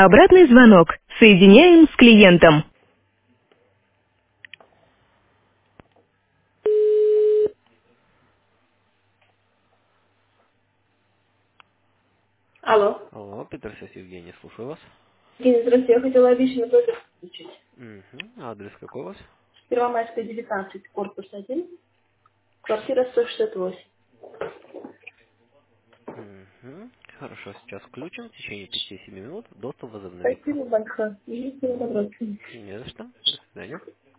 Обратный звонок. Соединяем с клиентом. Алло. Алло, Петросян Евгений, слушаю вас. Евгений, здравствуйте. Я хотела обещанный платеж получить. Угу. Адрес какой у вас? Первомайская, 19, корпус 1, квартира 168. Угу. Хорошо, сейчас включим. В течение 5-7 минут доступ возобновится. Спасибо большое. Видите, добрый день. Не за что. До свидания.